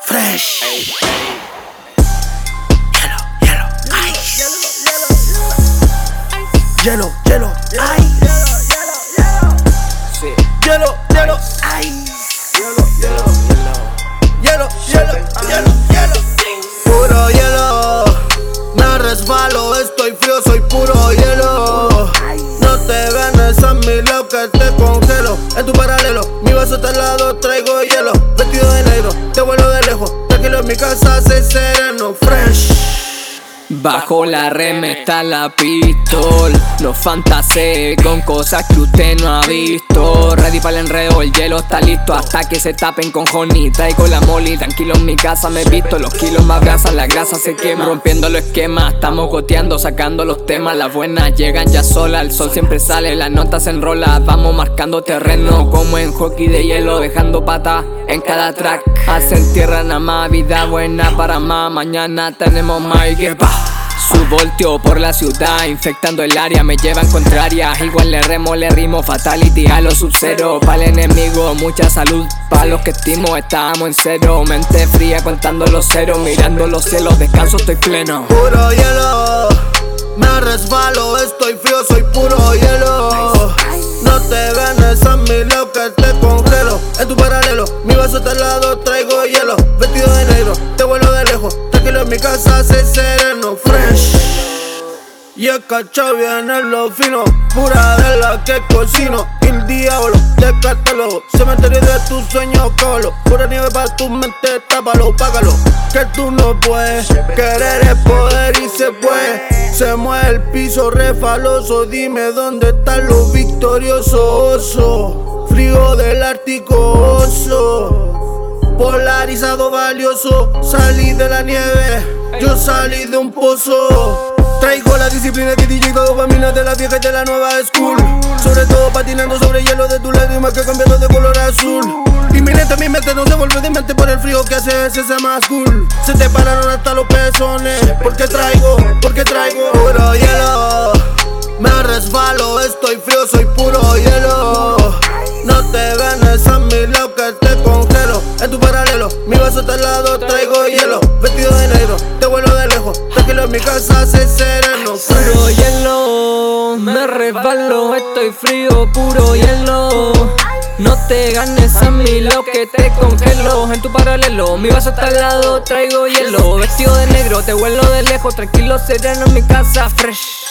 fresh. Hielo, ice. Hielo, ice. Hielo, ice. Hielo. Puro hielo. Me resbalo, estoy frío, soy puro hielo. No te ganes a mi lado que te congelo. En tu paralelo, mi vaso está al lado, traigo hielo. Vestido de negro, te vuelo de lejos. Tranquilo en mi casa, soy sereno, fresh. Bajo la rema está la pistola. No fantasee con cosas que usted no ha visto. Ready para el enredo, el hielo está listo. Hasta que se tapen con honey, traigo la moli. Tranquilo en mi casa me he visto. Los kilos me abrazan, la grasa se quema. Rompiendo los esquemas, estamos goteando, sacando los temas. Las buenas llegan ya solas, el sol siempre sale. Las notas se enrolan, vamos marcando terreno. Como en hockey de hielo, dejando patas en cada track. Hacen tierra nada más, vida buena para más. Mañana tenemos más y que pa. Su volteo por la ciudad, infectando el área, me llevan contrarias. Igual le rimo fatality a los sub-zero. Para el enemigo, mucha salud. Para los que estimo, estamos en cero. Mente fría, contando los ceros, mirando los cielos, descanso, estoy pleno. Puro hielo, me resbalo, estoy frío, soy puro hielo. No te ganes a mi lado que te congelo. En tu paralelo, mi vaso está al lado, traigo hielo. Vestido de negro, te vuelo de lejos. Tranquilo en mi casa, soy sereno, fresh. Y el cacho viene en lo fino, pura de la que cocino. Y el diablo, descártalo, cementerio de tus sueños, cábalo. Pura nieve pa' tu mente, tápalo, págalo. Que tú no puedes, querer es poder y se puede. Se mueve el piso refaloso, dime dónde están los victoriosos. Oso, frío del Ártico, oso. Polarizado valioso, salí de la nieve, yo salí de un pozo. Traigo la disciplina que DJ dopamina de la vieja y de la nueva school. Sobre todo patinando sobre hielo de tu lágrima que cambiando de color azul. Y mi mente no se vuelve de mente por el frío que hace ese más cool. Se te pararon hasta los pezones, porque traigo puro hielo. Me resbalo, estoy frío, soy puro hielo. No te ganes a mi lado que te congelo. En tu paralelo, mi vaso está al lado, traigo hielo. Vestido de negro, te vuelo de lejos. Tranquilo en mi casa, soy sereno, puro hielo, me resbalo, estoy frío, puro hielo. No te ganes a mi lado que te congelo. En tu paralelo, mi vaso está al lado, traigo hielo. Vestido de negro, te vuelo de lejos. Tranquilo, sereno en mi casa, fresh.